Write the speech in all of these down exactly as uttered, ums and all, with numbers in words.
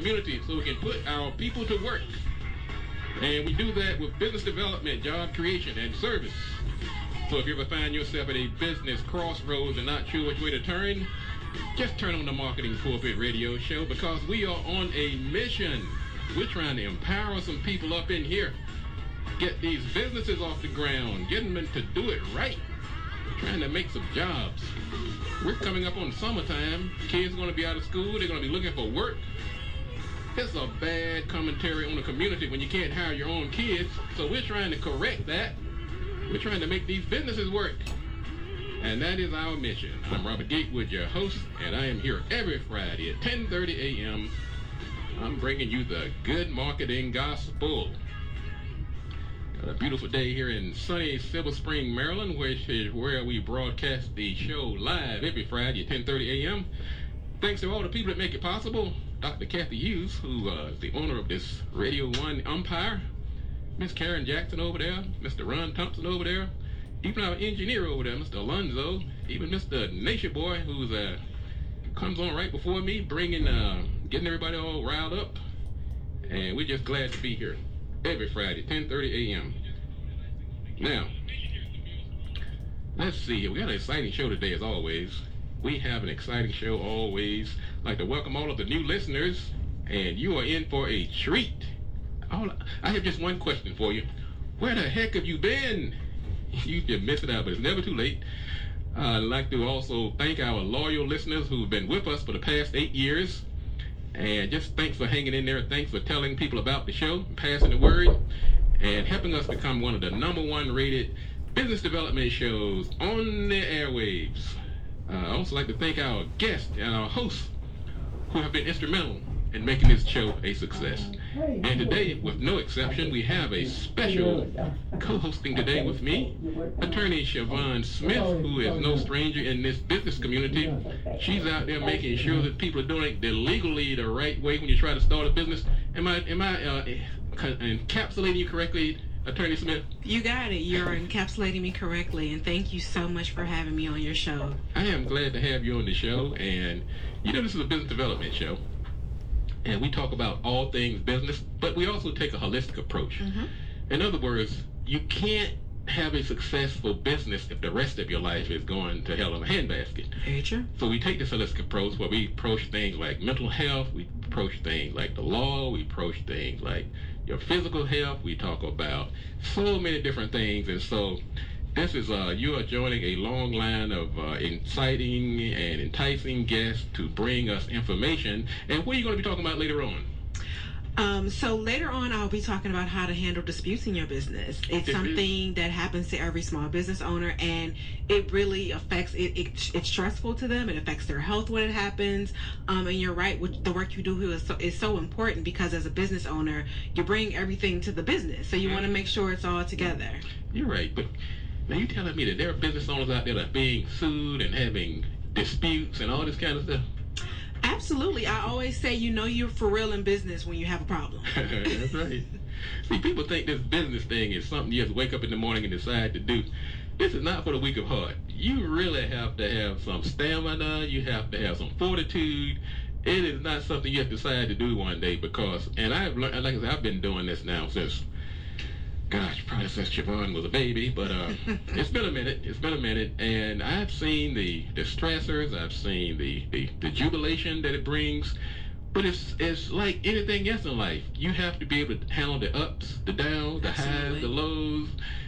community so we can put our people to work. And we do that with business development, job creation, and service. So if you ever find yourself at a business crossroads and not sure which way to turn, just turn on the Marketing Pulpit Radio Show, because we are on a mission. We're trying to empower some people up in here, get these businesses off the ground, getting them to do it right. We're trying to make some jobs. We're coming up on summertime. Kids are going to be out of school. They're going to be looking for work. It's a bad commentary on the community when you can't hire your own kids. So we're trying to correct that. We're trying to make these businesses work. And that is our mission. I'm Robert Gatewood, your host, and I am here every Friday at ten thirty a.m. I'm bringing you the good marketing gospel. Got a beautiful day here in sunny Silver Spring, Maryland, which is where we broadcast the show live every Friday at ten thirty a.m. Thanks to all the people that make it possible. Doctor Kathy Hughes, who uh, is the owner of this Radio One umpire. Miss Karen Jackson over there. Mister Ron Thompson over there. Even our engineer over there, Mister Alonzo. Even Mister Nasha Boy, who's uh, comes on right before me, bringing, uh, getting everybody all riled up. And we're just glad to be here every Friday, ten thirty a.m. Now, let's see. We got an exciting show today, as always. We have an exciting show always. I'd like to welcome all of the new listeners, and you are in for a treat. All, I have just one question for you. Where the heck have you been? You just missed it out, but it's never too late. Uh, I'd like to also thank our loyal listeners who've been with us for the past eight years. And just thanks for hanging in there. Thanks for telling people about the show, passing the word, and helping us become one of the number one rated business development shows on the airwaves. Uh, I also like to thank our guests and our hosts who have been instrumental in making this show a success. And today, with no exception, we have a special co-hosting today with me, attorney Siobhan Smith, who is no stranger in this business community. She's out there making sure that people are doing it legally the right way when you try to start a business. Am I am I uh, encapsulating you correctly, Attorney Smith? You got it. You're encapsulating me correctly, and thank you so much for having me on your show. I am glad to have you on the show, and you know this is a business development show. And we talk about all things business, but we also take a holistic approach. Mm-hmm. In other words, you can't have a successful business if the rest of your life is going to hell in a handbasket. Very true. So we take this holistic approach where we approach things like mental health, we approach things like the law, we approach things like your physical health, we talk about so many different things. And so this is, uh, you are joining a long line of uh, inciting and enticing guests to bring us information. And what are you going to be talking about later on? Um, so later on, I'll be talking about how to handle disputes in your business. It's It something is. that happens to every small business owner, and it really affects, it, it, it's stressful to them. It affects their health when it happens. Um, and you're right, with the work you do is so, is so important, because as a business owner, you bring everything to the business. So you mm-hmm. want to make sure it's all together. You're right, but now you're telling me that there are business owners out there that are being sued and having disputes and all this kind of stuff? Absolutely. I always say, you know, you're for real in business when you have a problem. That's right. See, people think this business thing is something you have to wake up in the morning and decide to do. This is not for the weak of heart. You really have to have some stamina. You have to have some fortitude. It is not something you have to decide to do one day, because, and I've learned, like I said, I've been doing this now since, gosh, probably since Siobhan was a baby, but uh, it's been a minute. It's been a minute, and I've seen the, the stressors. I've seen the, the, the jubilation that it brings, but it's it's like anything else in life. You have to be able to handle the ups, the downs, the Absolutely. highs, the lows,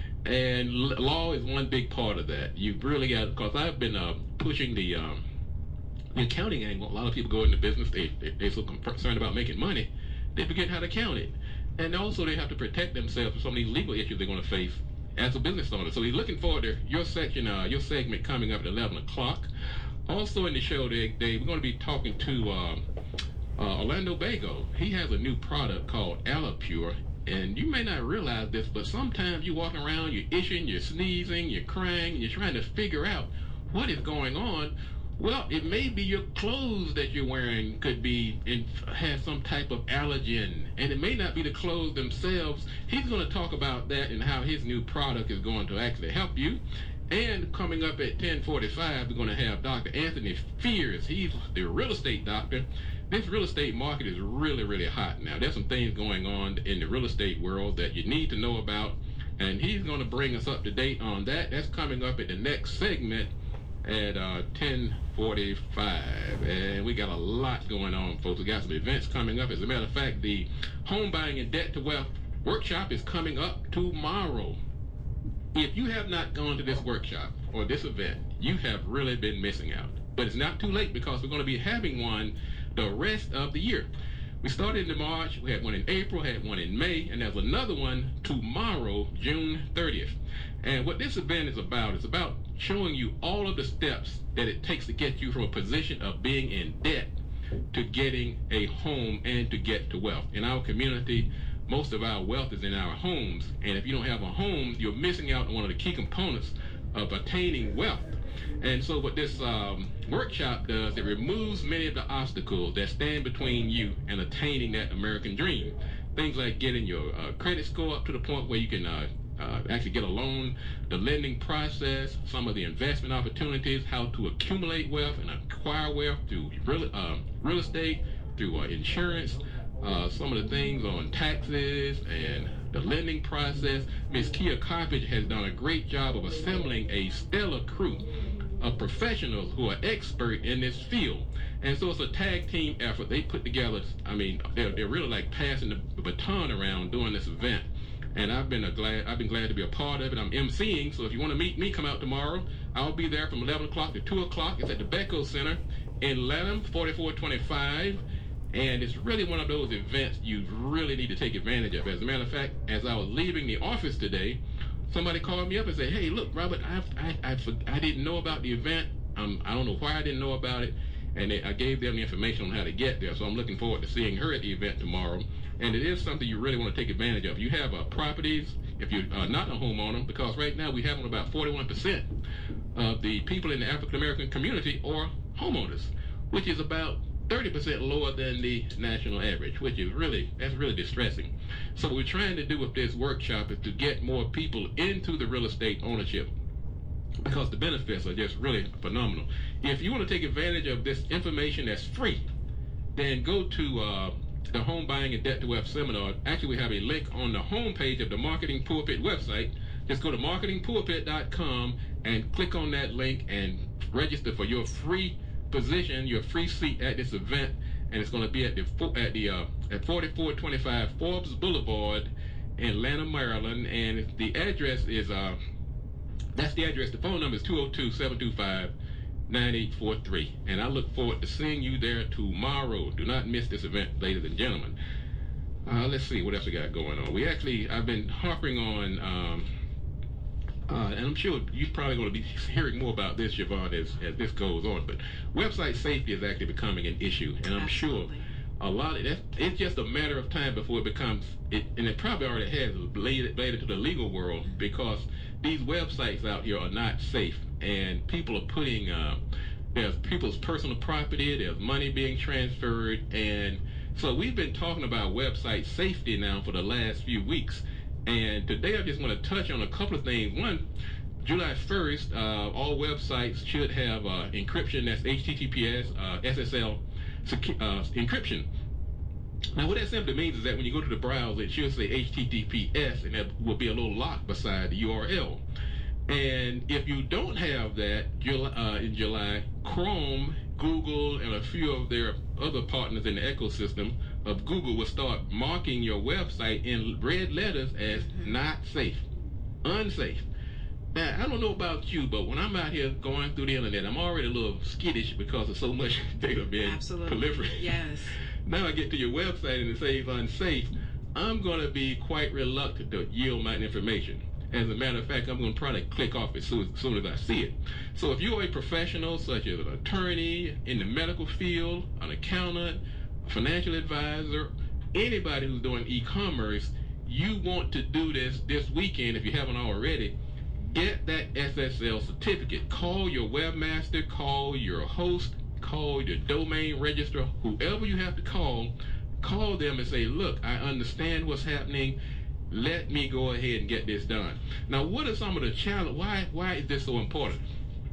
and l- law is one big part of that. You've really got, because I've been uh, pushing the, um, the accounting angle. A lot of people go into business, they, they, they're so concerned about making money, they forget how to count it. And also they have to protect themselves from some of these legal issues they're going to face as a business owner. So we're looking forward to your section, uh, your segment coming up at eleven o'clock. Also in the show today, we're going to be talking to um, uh, Orlando Bago. He has a new product called Alipure. And you may not realize this, but sometimes you're walking around, you're itching, you're sneezing, you're crying, you're trying to figure out what is going on. Well, it may be your clothes that you're wearing could be in, have some type of allergen, and it may not be the clothes themselves. He's going to talk about that and how his new product is going to actually help you. And coming up at ten forty-five, we're going to have Doctor Anthony Fears. He's the real estate doctor this real estate market is really, really hot now. There's some things going on in the real estate world that you need to know about, and he's going to bring us up to date on that. That's coming up at the next segment at uh, ten forty-five, and we got a lot going on, folks. We got some events coming up. As a matter of fact, the Home Buying and Debt to Wealth workshop is coming up tomorrow. If you have not gone to this workshop or this event, you have really been missing out. But it's not too late, because we're going to be having one the rest of the year. We started in March, we had one in April, had one in May, and there's another one tomorrow, June thirtieth. And what this event is about, is about showing you all of the steps that it takes to get you from a position of being in debt to getting a home and to get to wealth. In our community, most of our wealth is in our homes, and if you don't have a home, you're missing out on one of the key components of attaining wealth. And so what this um, workshop does, it removes many of the obstacles that stand between you and attaining that American dream. Things like getting your uh, credit score up to the point where you can uh, uh, actually get a loan, the lending process, some of the investment opportunities, how to accumulate wealth and acquire wealth through real, uh, real estate, through uh, insurance, uh, some of the things on taxes and the lending process. Miss Kia Carpage has done a great job of assembling a stellar crew of professionals who are expert in this field. And so it's a tag team effort. They put together, I mean, they're, they're really like passing the baton around doing this event. And I've been a glad I've been glad to be a part of it. I'm emceeing, so if you want to meet me, come out tomorrow. I'll be there from eleven o'clock to two o'clock. It's at the Becko Center in Lanham, forty-four twenty-five. And it's really one of those events you really need to take advantage of. As a matter of fact, as I was leaving the office today, somebody called me up and said, "Hey, look, Robert, I I I, I didn't know about the event. Um, I don't know why I didn't know about it." And they, I gave them the information on how to get there. So I'm looking forward to seeing her at the event tomorrow. And it is something you really want to take advantage of. You have uh, properties, if you're uh, not a homeowner, because right now we have about forty-one percent of the people in the African American community are homeowners, which is about thirty percent lower than the national average, which is really, that's really distressing. So what we're trying to do with this workshop is to get more people into the real estate ownership, because the benefits are just really phenomenal. If you want to take advantage of this information that's free, then go to uh, the Home Buying and Debt to Wealth Seminar. Actually, we have a link on the homepage of the Marketing Pulpit website. Just go to marketing pulpit dot com and click on that link and register for your free position, your free seat at this event. And it's going to be at the at the uh, at forty-four twenty-five Forbes Boulevard in Lanham, Maryland. And the address is uh, that's the address. The phone number is two oh two, seven two five, nine eight four three. And I look forward to seeing you there tomorrow. Do not miss this event, ladies and gentlemen. Uh, let's see what else we got going on. We actually, I've been harping on, um, uh, and I'm sure you're probably going to be hearing more about this, Siobhan, as, as this goes on. But website safety is actually becoming an issue, and I'm Absolutely. sure a lot of that, it's just a matter of time before it becomes, it, and it probably already has bladed, bladed to the legal world, because these websites out here are not safe, and people are putting, uh, there's people's personal property, there's money being transferred, and so we've been talking about website safety now for the last few weeks. And today I just want to touch on a couple of things. One, July first, uh, all websites should have uh, encryption. That's H T T P S, uh, S S L secu- uh, encryption. Now what that simply means is that when you go to the browser, it should say H T T P S, and there will be a little lock beside the U R L. And if you don't have that uh, in July, Chrome, Google, and a few of their other partners in the ecosystem of Google will start marking your website in red letters as not safe, unsafe. Now, I don't know about you, but when I'm out here going through the internet, I'm already a little skittish because of so much data being Absolutely. proliferated. Yes. Now I get to your website and it says unsafe. I'm going to be quite reluctant to yield my information. As a matter of fact, I'm going to probably click off as soon, as soon as I see it. So if you're a professional, such as an attorney in the medical field, an accountant, a financial advisor, anybody who's doing e-commerce, you want to do this this weekend if you haven't already. Get that S S L certificate. Call your webmaster, call your host, call your domain registrar, whoever you have to call, call them and say, look, I understand what's happening. Let me go ahead and get this done. Now, what are some of the challenges? Why, why is this so important?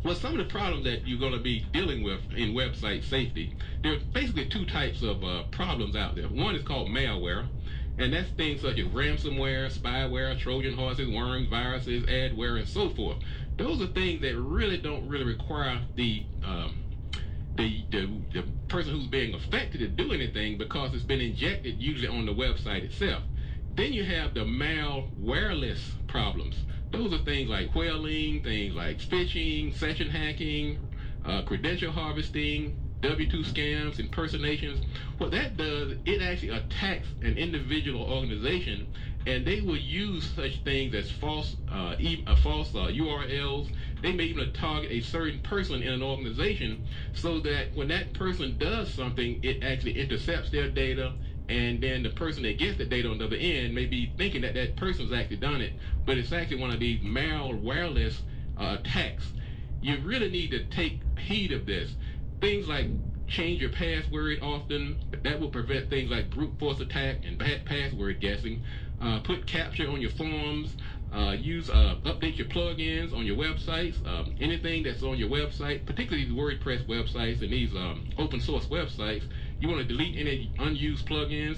Well, some of the problems that you're going to be dealing with in website safety, there are basically two types of uh, problems out there. One is called malware, and that's things such as ransomware, spyware, Trojan horses, worms, viruses, adware, and so forth. Those are things that really don't really require the um, the, the the person who's being affected to do anything because it's been injected usually on the website itself. Then you have the malwareless problems. Those are things like whaling, things like phishing, session hacking, uh, credential harvesting, W two scams, impersonations. What that does, it actually attacks an individual organization, and they will use such things as false, uh, e- uh, false uh, U R Ls. They may even target a certain person in an organization, so that when that person does something, it actually intercepts their data, and then the person that gets the data on the other end may be thinking that that person's actually done it, but it's actually one of these malwareless uh, attacks. You really need to take heed of this. Things like change your password often. That will prevent things like brute force attack and bad password guessing. Uh, put capture on your forms. Uh, use uh, update your plugins on your websites. Um, anything that's on your website, particularly these WordPress websites and these um, open source websites, you want to delete any unused plugins.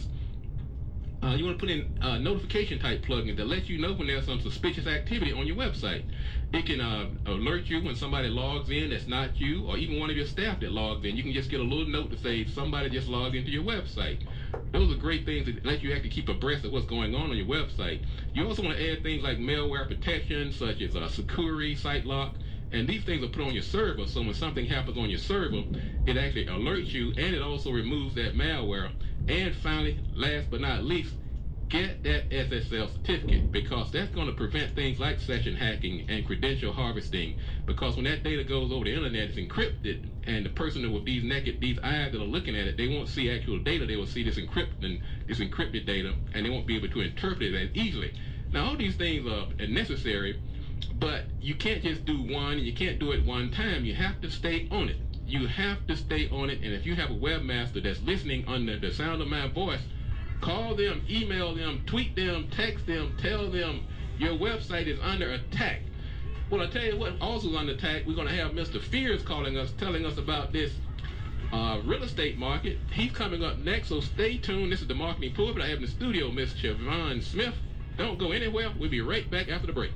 Uh, you want to put in uh, notification type plugins that let you know when there's some suspicious activity on your website. It can uh, alert you when somebody logs in that's not you, or even one of your staff that logs in. You can just get a little note to say somebody just logged into your website. Those are great things that let you actually keep abreast of what's going on on your website. You also want to add things like malware protection, such as uh, Sucuri, SiteLock, and these things are put on your server, so when something happens on your server, it actually alerts you, and it also removes that malware. And finally, last but not least, get that S S L certificate, because that's going to prevent things like session hacking and credential harvesting, because when that data goes over the internet, it's encrypted, and the person with these naked, these eyes that are looking at it, they won't see actual data. They will see this encrypted, this encrypted data, and they won't be able to interpret it as easily. Now, all these things are necessary, but you can't just do one, and you can't do it one time. You have to stay on it. You have to stay on it, and if you have a webmaster that's listening under the sound of my voice, call them, email them, tweet them, text them, tell them your website is under attack. Well, I tell you what also is under attack. We're going to have Mister Fears calling us, telling us about this uh, real estate market. He's coming up next, so stay tuned. This is the Marketing Pulpit. I have in the studio Miss Siobhan Smith. Don't go anywhere. We'll be right back after the break.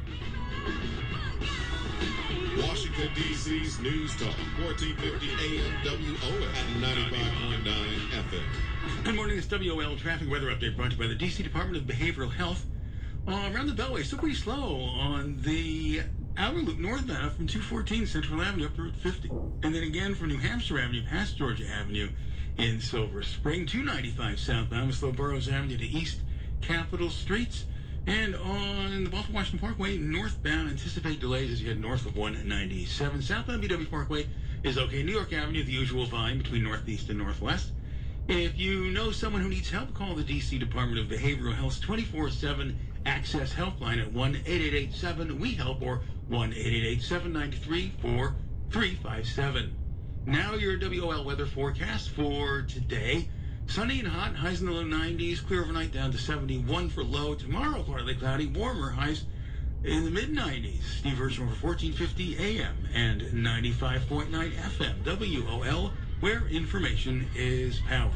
Washington, D C's News Talk, fourteen fifty A M W O L and ninety-five point nine F M. Good morning, it's W O L Traffic Weather Update brought to you by the D C Department of Behavioral Health. Uh, around the Beltway, still pretty slow on the outer loop northbound from two fourteen Central Avenue up to Route fifty. And then again from New Hampshire Avenue past Georgia Avenue in Silver Spring, two ninety-five southbound with Slow Burroughs Avenue to East Capitol Streets. And on the Baltimore Washington Parkway, northbound, anticipate delays as you head north of one ninety-seven. Southbound B W Parkway is okay. New York Avenue, the usual volume between northeast and northwest. If you know someone who needs help, call the D C Department of Behavioral Health's twenty-four seven Access Helpline at one eight eight eight seven we help or one eight eight eight seven nine three four three five seven. Now your W O L weather forecast for today. Sunny and hot, highs in the low nineties, clear overnight down to seventy-one for low. Tomorrow, partly cloudy, warmer, highs in the mid nineties. Steve Hirschman for fourteen fifty A M and ninety-five point nine F M. W O L, where information is power.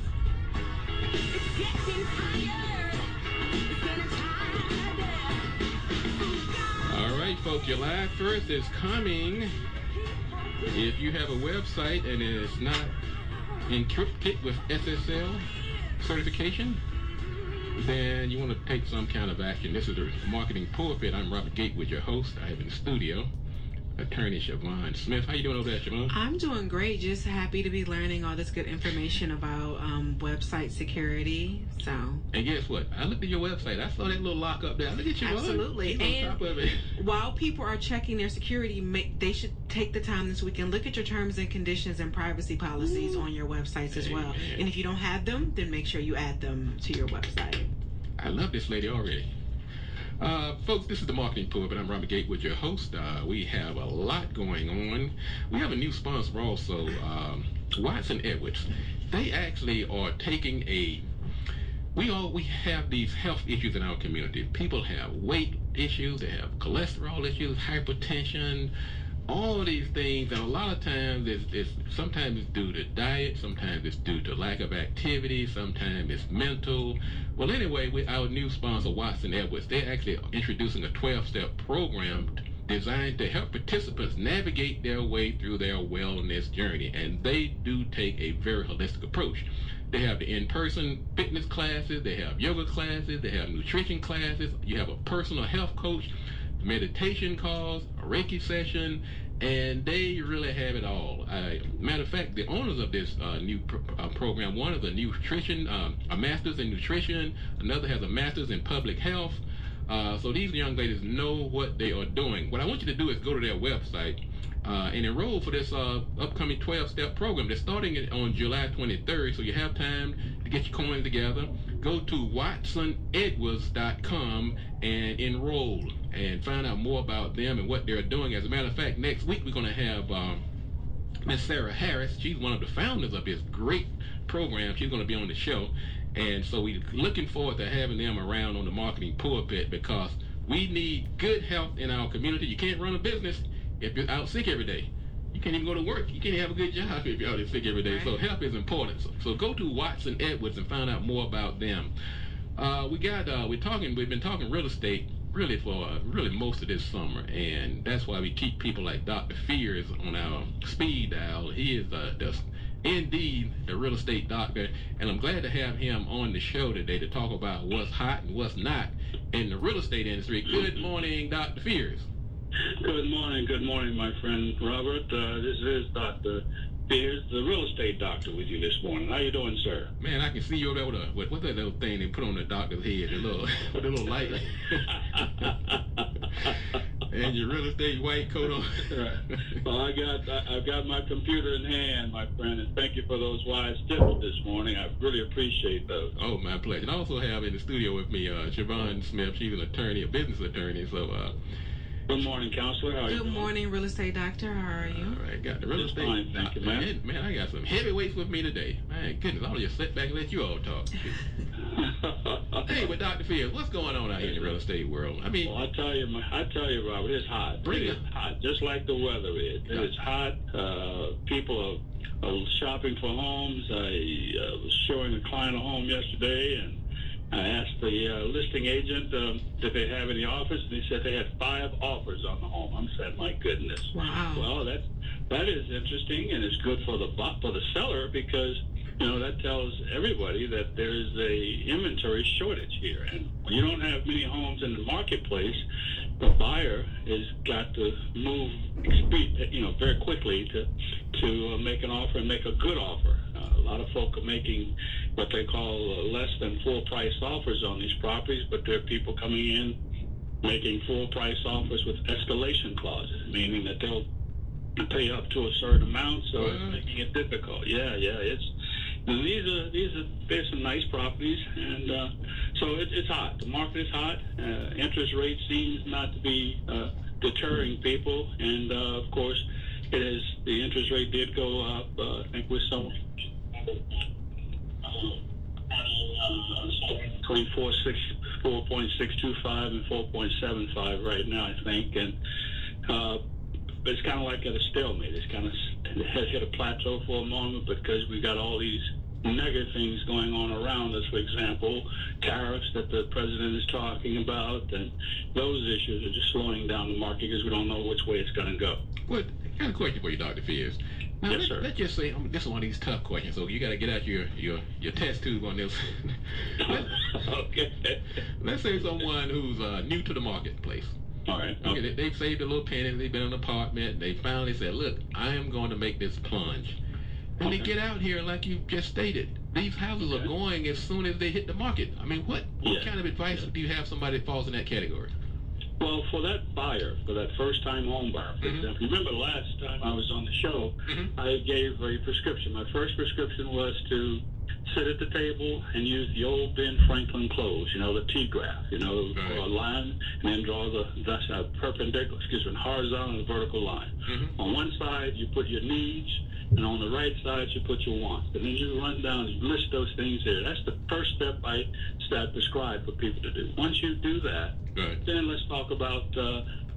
All right, folks, July first is coming. If you have a website and it's not encrypted with S S L certification, then you want to take some kind of action. This is the Marketing Pulpit. I'm Robert Gatewood, your host. I have in the studio attorney Siobhan Smith. How you doing over there, Siobhan? I'm doing great. Just happy to be learning all this good information about um, website security. So. And guess what? I looked at your website. I saw that little lock up there. Look at you. Absolutely. On. And on top of it. While people are checking their security, make, they should take the time this week and look at your terms and conditions and privacy policies Ooh. On your websites as well. Amen. And if you don't have them, then make sure you add them to your website. I love this lady already. Uh, folks, this is the Marketing Pulpit. I'm Robert Gatewood, your host. Uh, we have a lot going on. We have a new sponsor also, um, Watson Edwards. They actually are taking a... We all we have these health issues in our community. People have weight issues. They have cholesterol issues, hypertension, all these things, and a lot of times it's, it's sometimes it's due to diet, sometimes it's due to lack of activity, sometimes it's mental. Well, anyway, with our new sponsor, Watson Edwards, they're actually introducing a twelve-step program designed to help participants navigate their way through their wellness journey, and they do take a very holistic approach. They have the in-person fitness classes, they have yoga classes, they have nutrition classes, you have a personal health coach, meditation calls, a Reiki session, and they really have it all. Uh, matter of fact, the owners of this uh, new pro- uh, program, one is a nutrition, um, a master's in nutrition, another has a master's in public health. Uh, so these young ladies know what they are doing. What I want you to do is go to their website uh, and enroll for this uh, upcoming twelve-step program. They're starting it on July twenty-third, so you have time to get your coins together. Go to watson edwards dot com and enroll and find out more about them and what they're doing. As a matter of fact, next week we're going to have um, Miss Sarah Harris. She's one of the founders of this great program. She's going to be on the show. And so we're looking forward to having them around on the marketing pulpit, because we need good health in our community. You can't run a business if you're out sick every day. You can't even go to work. You can't have a good job if you're out sick every day. So health is important. So, so go to Watson Edwards and find out more about them. Uh, we got uh, we're talking. We've been talking real estate really for uh, really most of this summer, and that's why we keep people like Doctor Fears on our speed dial. He is uh, the indeed a real estate doctor, and I'm glad to have him on the show today to talk about what's hot and what's not in the real estate industry. Good morning, Doctor Fears. Good morning, good morning, my friend Robert. Uh, this is Doctor Fears, the real estate doctor, with you this morning. How you doing, sir? Man, I can see you over there with a with, what's that little thing they put on the doctor's head, the little with the little light, and your real estate white coat on. Right. Well, I got I, I've got my computer in hand, my friend, and thank you for those wise tips this morning. I really appreciate those. Oh, my pleasure. And I also have in the studio with me uh, Siobhan Smith. She's an attorney, a business attorney. So. Uh, Good morning, counselor. How are you Good doing? morning, real estate doctor. How are you? All right, got the real Just estate. fine, thank you, man. Man, I got some heavyweights with me today. Man, goodness, I'll just sit back and let you all talk. Hey, but Doctor Fields, what's going on out here in the real estate world? I mean, well, I tell you, my, I tell you, Robert, it's hot. Bring it it. is hot, just like the weather is. It Yeah. is hot. Uh, people are, are shopping for homes. I uh, was showing a client a home yesterday, and I asked the uh, listing agent um, did they have any offers, and he said they had five offers on the home. I said, my goodness. Wow. Well, that that is interesting, and it's good for the bu- for the seller, because you know that tells everybody that there is a inventory shortage here, and when you don't have many homes in the marketplace, the buyer has got to move, you know, very quickly to to uh, make an offer and make a good offer. Uh, a lot of folk are making what they call uh, less than full price offers on these properties, but there are people coming in making full price offers with escalation clauses, meaning that they'll pay up to a certain amount, so it's making it difficult. Yeah, yeah, it's and these are these are there's some nice properties, and uh, so it, it's hot. The market is hot. Uh, interest rate seems not to be uh, deterring people, and uh, of course, it is. The interest rate did go up. Uh, I think with some between four six four point six two five and four point seven five right now, I think, and. Uh, It's kind of like at a stalemate. It's kind of it hit a plateau for a moment because we got all these negative things going on around us. For example, tariffs that the president is talking about, and those issues are just slowing down the market because we don't know which way it's going to go. what kind of question for you, Doctor Fears? Now, Yes, let, sir. Let's just say um, this is one of these tough questions, so you got to get out your your your test tube on this. Let, Okay. let's say someone who's uh, new to the marketplace. All right. Okay, they, they've saved a little penny. They've been in an apartment. They finally said, "Look, I am going to make this plunge." And they Okay. get out here, like you just stated. These houses are Okay. going as soon as they hit the market. I mean, what, what Yeah. kind of advice Yeah. do you have somebody that falls in that category? Well, for that buyer, for that first-time home buyer, for Mhm. example, remember last time I was on the show, Mhm. I gave a prescription. My first prescription was to sit at the table and use the old Ben Franklin close, you know, the T-graph, you know, Right. draw a line and then draw the that's a perpendicular, excuse me, horizontal and vertical line. Mhm. On one side, you put your needs, and on the right side, you put your wants. And then you run down, you list those things there. That's the first step I start prescribe for people to do. Once you do that, Right. then let's talk about uh,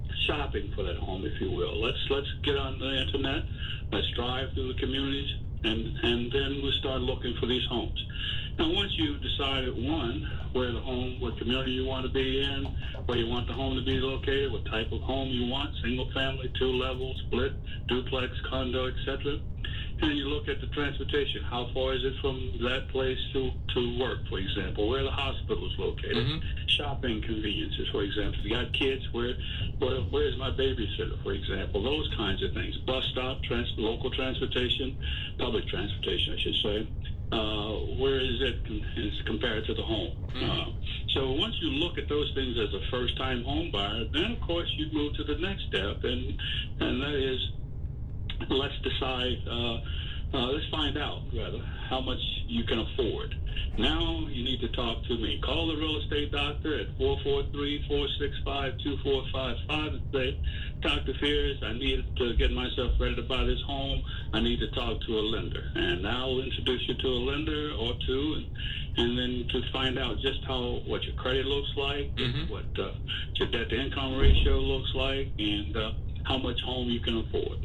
shopping for that home, if you will. Let's let's get on the internet. Let's drive through the communities, and and then we'll start looking for these homes. Now, once you've decided, one, where the home, what community you want to be in, where you want the home to be located, what type of home you want, single family, two level, split, duplex, condo, et cetera. And you look at the transportation. How far is it from that place to, to work, for example? Where the hospital is located. Mm-hmm. Shopping conveniences, for example. If you got kids, where, where where's my babysitter, for example? Those kinds of things. Bus stop, trans- local transportation, public transportation, I should say. Uh, where is it com- is compared to the home? Mm-hmm. Uh, so once you look at those things as a first-time home buyer, then, of course, you move to the next step, and and that is, let's decide, uh, uh, let's find out, rather, how much you can afford. Now you need to talk to me. Call the real estate doctor at four four three, four six five, two four five five and say, Doctor Fears, I need to get myself ready to buy this home. I need to talk to a lender. And I'll introduce you to a lender or two, and, and then to find out just how, what your credit looks like, mm-hmm. what uh, your debt-to-income ratio looks like, and uh, how much home you can afford.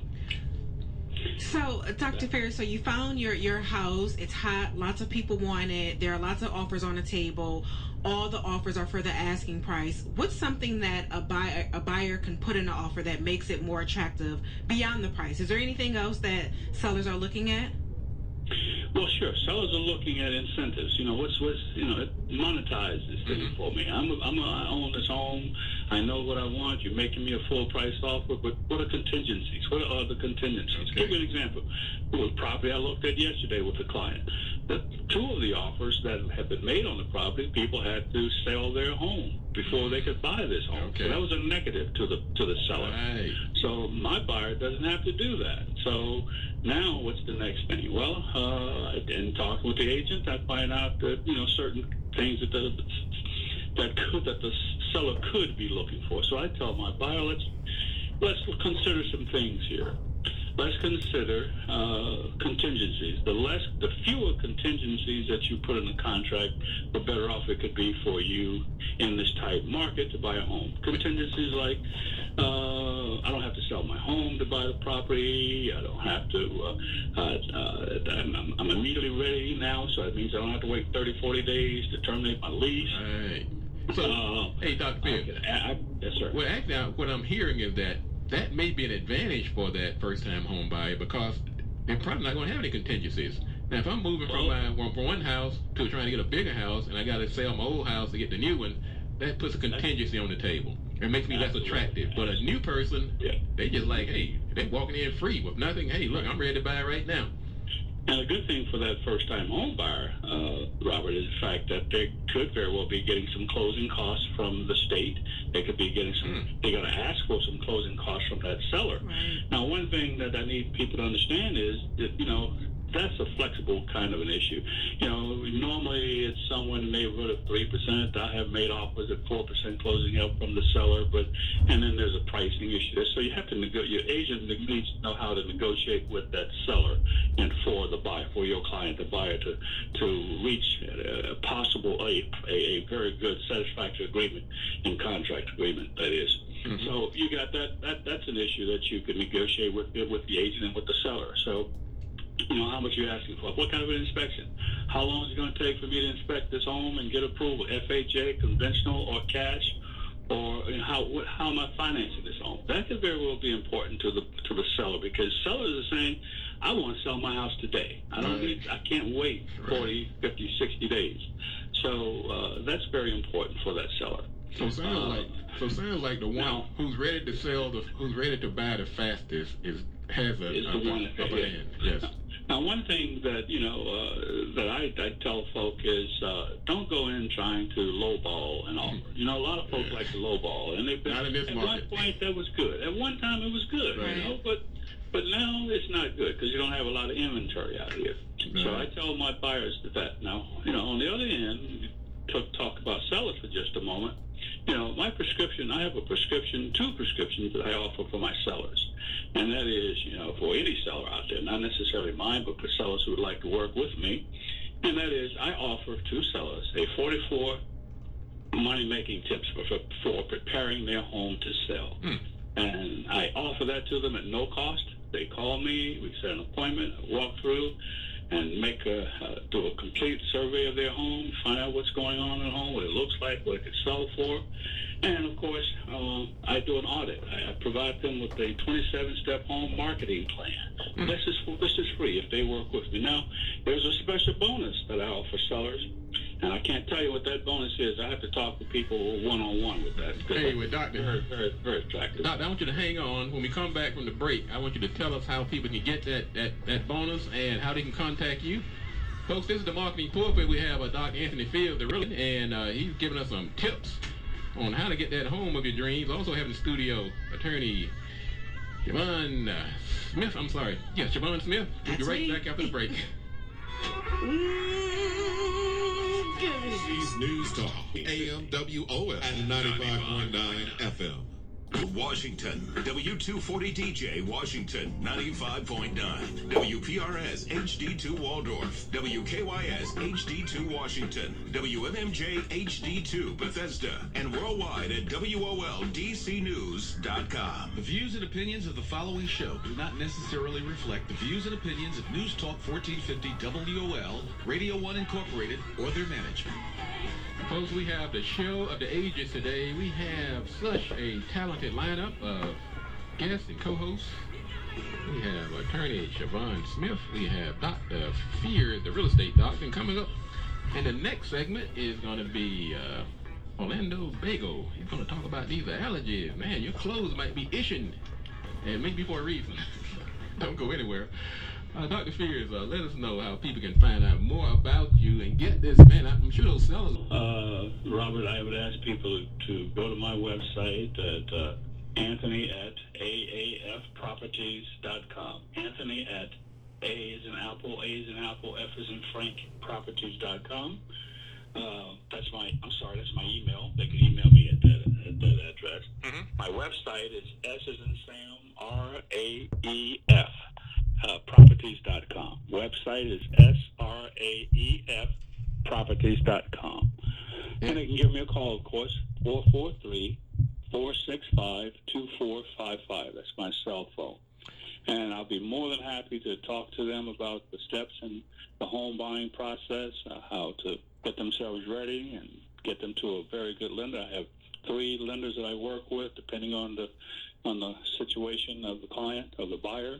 So, Doctor Ferris, so you found your, your house. It's hot. Lots of people want it. There are lots of offers on the table. All the offers are for the asking price. What's something that a buyer a buyer can put in an offer that makes it more attractive beyond the price? Is there anything else that sellers are looking at? Well, sure. Sellers are looking at incentives. You know, what's what's you know, monetize this thing mm-hmm. for me. I'm a, I'm a, I own this home. I know what I want. You're making me a full price offer, but what are contingencies? What are the contingencies? Okay. Give you an example. It was property I looked at yesterday with a client. The two of the offers that have been made on the property, people had to sell their home before they could buy this home. Okay. So that was a negative to the to the seller. Right. So my buyer doesn't have to do that. So now what's the next thing? Well, uh, in talking with the agent, I find out that, you know, certain things that the that could that the seller could be looking for. So I tell my buyer, let's let's consider some things here. Let's consider uh, contingencies. The less, the fewer contingencies that you put in the contract, the better off it could be for you in this tight market to buy a home. Contingencies like, uh, I don't have to sell my home to buy the property. I don't have to, uh, uh, I'm, I'm immediately ready now, so that means I don't have to wait thirty, forty days to terminate my lease. Right. So, uh, hey, Doctor Pierce. Yes, sir. Well, actually, what I'm hearing is that that may be an advantage for that first-time home buyer because they're probably not going to have any contingencies. Now, if I'm moving from my from one house to trying to get a bigger house, and I got to sell my old house to get the new one, that puts a contingency on the table. It makes me less attractive. But a new person, yeah. they just like, hey, they're walking in free with nothing. Hey, look, I'm ready to buy right now. And the good thing for that first-time home buyer, uh, Robert, is the fact that they could very well be getting some closing costs from the state. They could be getting some, mm. they got to ask for some closing costs from that seller. Right. Now, one thing that I need people to understand is that, you know, that's a flexible kind of an issue. You know, normally it's somewhere in the neighborhood of three percent. I have made offers at four percent closing help from the seller, but, and then there's a pricing issue there. So you have to, nego- your agent needs to know how to negotiate with that seller and for the buyer, for your client, the buyer, to, to reach a possible, a, a, a very good satisfactory agreement in contract agreement, that is. Mm-hmm. So you got that, that, that's an issue that you can negotiate with, with the agent and with the seller. So, you know, how much you're asking for. What kind of an inspection? How long is it going to take for me to inspect this home and get approval? F H A, conventional, or cash? Or you know, how what, how am I financing this home? That could very well be important to the to the seller, because sellers are saying, I want to sell my house today. I don't right. need, I can't wait forty, fifty, sixty days. So uh, that's very important for that seller. So sounds uh, like so sounds like the one now, who's ready to sell the who's ready to buy the fastest is has a, is a, the one upper yeah. hand. Yes. Now, one thing that, you know, uh, that I, I tell folk is uh, don't go in trying to lowball an offer. You know, a lot of folks yeah. like to lowball, and they've been, not in this at market. one point that was good. At one time it was good, right. you know, but but now it's not good because you don't have a lot of inventory out here. Right. So I tell my buyers that. Now, you know, on the other hand, to talk about sellers for just a moment, you know, my prescription, I have a prescription, two prescriptions that I offer for my sellers. And that is, you know, for any seller out there, not necessarily mine, but for sellers who would like to work with me. And that is, I offer to sellers a forty-four money-making tips for, for, for preparing their home to sell. Mm. And I offer that to them at no cost. They call me, we set an appointment, walk through, and make a, uh, do a complete survey of their home, find out what's going on in the home, what it looks like, what it could sell for. And, of course, um, I do an audit. I, I provide them with a twenty-seven step home marketing plan. Mm. This is this is free if they work with me. Now, there's a special bonus that I offer sellers, and I can't tell you what that bonus is. I have to talk to people one-on-one with that. Hey, with Doctor Very, very, very attractive. Doctor, I want you to hang on. When we come back from the break, I want you to tell us how people can get that, that, that bonus and how they can contact you. Folks, this is the Marketing Pulpit. We have uh, Doctor Anthony Fields, the real, and uh, he's giving us some tips on how to get that home of your dreams. Also having the studio attorney Siobhan uh, Smith. I'm sorry. Yes, Siobhan Smith. We'll be right me. back after the break. D's News Talk, A M W O F and ninety-five point nine F M. Washington, W two forty D J, Washington, ninety-five point nine. W P R S, H D two Waldorf. W K Y S, H D two Washington. W M M J, H D two Bethesda. And worldwide at W O L D C news dot com. The views and opinions of the following show do not necessarily reflect the views and opinions of News Talk fourteen fifty W O L, Radio one Incorporated, or their management. Folks, we have the show of the ages today. We have such a talented lineup of guests and co-hosts. We have attorney Siobhan Smith. We have Doctor Fields, the real estate doctor. And coming up in the next segment is going to be uh, Orlando Bagel. He's going to talk about these allergies. Man, your clothes might be itching, and maybe for a reason. Don't go anywhere. Uh, Doctor Fields, uh, let us know how people can find out more about you and get this. Man, I'm sure those sellers. Uh, Robert, I would ask people to go to my website at uh, Anthony at A A F properties dot com. Anthony at A is in Apple, A is in Apple, F is in Frank, properties dot com. Uh, that's my, I'm sorry, that's my email. They can email me at that, at that address. Mm-hmm. My website is S as in Sam, R A E F. Uh, properties dot com. Website is S R A E F properties dot com. And they can give me a call, of course, four four three, four six five, two four five five. That's my cell phone. And I'll be more than happy to talk to them about the steps in the home buying process, uh, how to get themselves ready and get them to a very good lender. I have three lenders that I work with, depending on the on the situation of the client, of the buyer.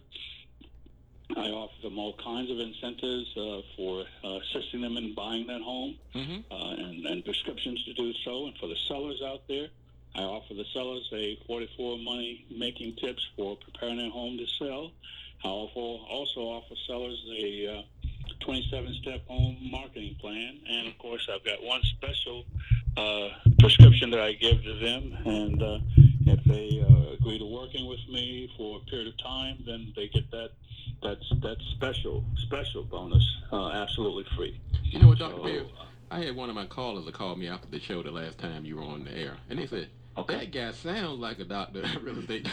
I offer them all kinds of incentives uh, for uh, assisting them in buying that home, mm-hmm. uh, and, and prescriptions to do so. And for the sellers out there, I offer the sellers a forty-four money-making tips for preparing their home to sell. I also offer sellers a uh, twenty-seven step home marketing plan. And, of course, I've got one special uh, prescription that I give to them. And uh, if they uh, agree to working with me for a period of time, then they get that That's that's special, special bonus, uh, absolutely free. You know what, Doctor So, Fields? I had one of my callers that called me after the show the last time you were on the air, and they said, okay. That guy sounds like a doctor, real estate.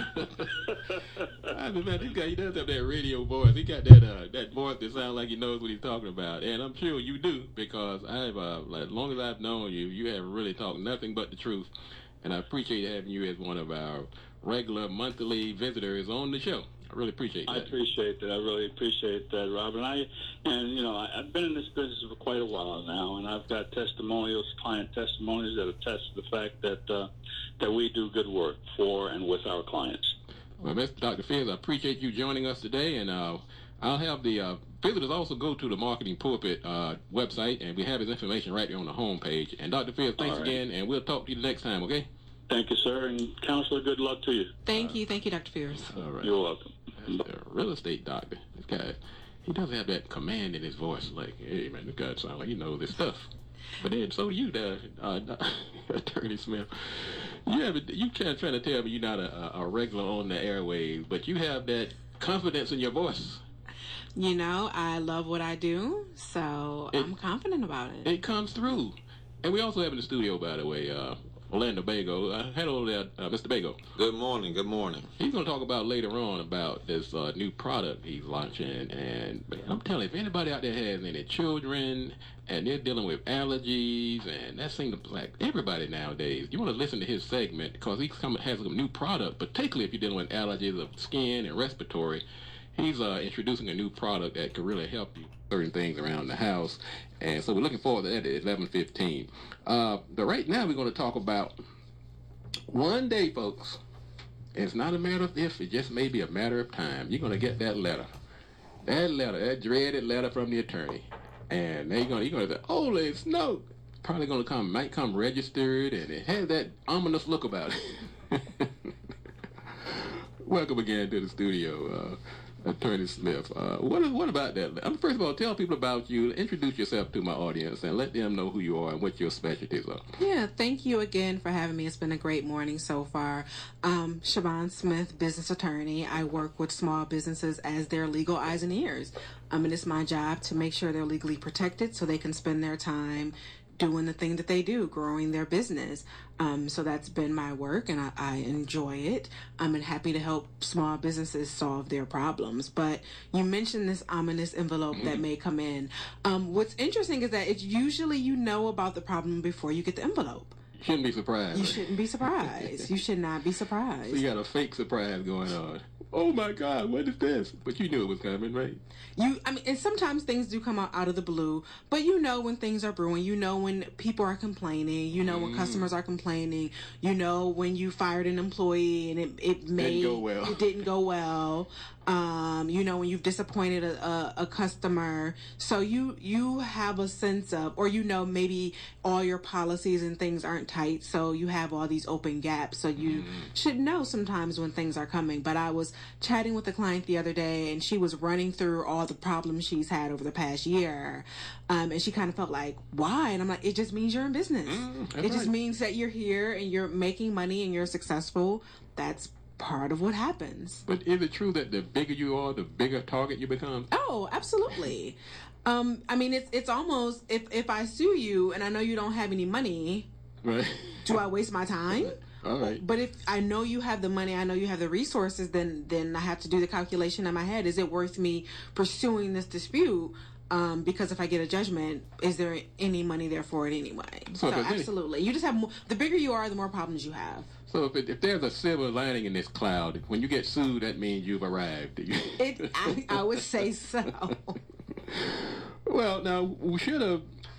I mean, man, this guy, he does have that radio voice. He got that uh, that voice that sounds like he knows what he's talking about, and I'm sure you do, because I've uh, as long as I've known you, you have really talked nothing but the truth, and I appreciate having you as one of our regular monthly visitors on the show. I really appreciate that. I appreciate that. I really appreciate that, Robin. I and you know I, I've been in this business for quite a while now, and I've got testimonials, client testimonials that attest to the fact that uh, that we do good work for and with our clients. Well, Mister Doctor Fields, I appreciate you joining us today, and uh, I'll have the uh, visitors also go to the Marketing Pulpit uh, website, and we have his information right there on the home page. And Doctor Fields, thanks right. again, and we'll talk to you the next time. Okay? Thank you, sir, and Counselor, good luck to you. Thank uh, you, thank you, Doctor Fields. All right. You're welcome. That's a real estate doctor. This guy, he doesn't have that command in his voice. Like, hey man, this guy sounds like he knows this stuff. But then, so do you, there, uh, Attorney Smith. You have, you can't try to tell me you're not a, a regular on the airwaves, but you have that confidence in your voice. You know, I love what I do, so it, I'm confident about it. It comes through. And we also have in the studio, by the way, uh, Orlando Bago. Uh, hello there, uh, Mister Bago. Good morning. Good morning. He's going to talk about later on about this uh, new product he's launching. And man, I'm telling you, if anybody out there has any children and they're dealing with allergies, and that seems like everybody nowadays, you want to listen to his segment because he come, has a new product, particularly if you're dealing with allergies of skin and respiratory. He's uh, introducing a new product that could really help you certain things around the house. And so we're looking forward to that at eleven fifteen. Uh, but right now we're going to talk about one day, folks. It's not a matter of if, it just may be a matter of time. You're going to get that letter. That letter, that dreaded letter from the attorney. And they're going to, you're going to say, oh, it's no. Probably going to come, might come registered, and it has that ominous look about it. Welcome again to the studio, uh, Attorney Smith. Uh, what, is, what about that? Um, first of all, tell people about you, introduce yourself to my audience, and let them know who you are and what your specialties are. Yeah, thank you again for having me. It's been a great morning so far. Um, Siobhan Smith, business attorney. I work with small businesses as their legal eyes and ears. Um, and it's my job to make sure they're legally protected so they can spend their time doing the thing that they do, growing their business. Um, so that's been my work, and I, I enjoy it. I'm happy to help small businesses solve their problems. But you mentioned this ominous envelope that may come in. Um, what's interesting is that it's usually you know about the problem before you get the envelope. You shouldn't be surprised. You shouldn't be surprised. You should not be surprised. So you got a fake surprise going on. Oh my God, what is this? But you knew it was coming, right? You, I mean, and sometimes things do come out out of the blue, but you know when things are brewing. You know when people are complaining. You know mm. when customers are complaining. You know when you fired an employee and it it made didn't go well. It didn't go well. Um, you know when you've disappointed a, a, a customer. So you you have a sense of, or you know maybe all your policies and things aren't tight, so you have all these open gaps. So you mm. should know sometimes when things are coming. But I was chatting with a client the other day, and she was running through all the problems she's had over the past year, um, and she kind of felt like, why? And I'm like, it just means you're in business. Mm, it right. just means that you're here and you're making money and you're successful. That's part of what happens. But is it true that the bigger you are, the bigger target you become? Oh, absolutely. um, I mean, it's it's almost, if, if I sue you and I know you don't have any money, right? Do I waste my time? Right. All right. But if I know you have the money, I know you have the resources, then then I have to do the calculation in my head. Is it worth me pursuing this dispute? Um, because if I get a judgment, is there any money there for it anyway? So, so absolutely. You just have more, the bigger you are, the more problems you have. So if, it, if there's a silver lining in this cloud, when you get sued, that means you've arrived. it, I, I would say so. Well, now, we should have...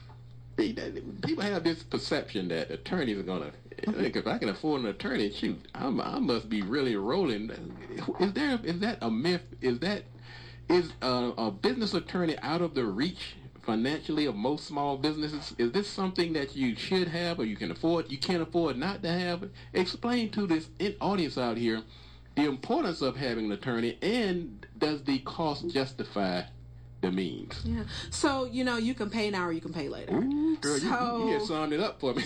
People have this perception that attorneys are going to... Like, if I can afford an attorney, shoot, I'm, I must be really rolling. Is there? Is that a myth? Is that... Is a, a business attorney out of the reach financially of most small businesses? Is this something that you should have or you can afford, you can't afford not to have? Explain to this audience out here the importance of having an attorney, and does the cost justify the means? Yeah. So, you know, you can pay now or you can pay later. Ooh, girl, so... you, you had summed it up for me.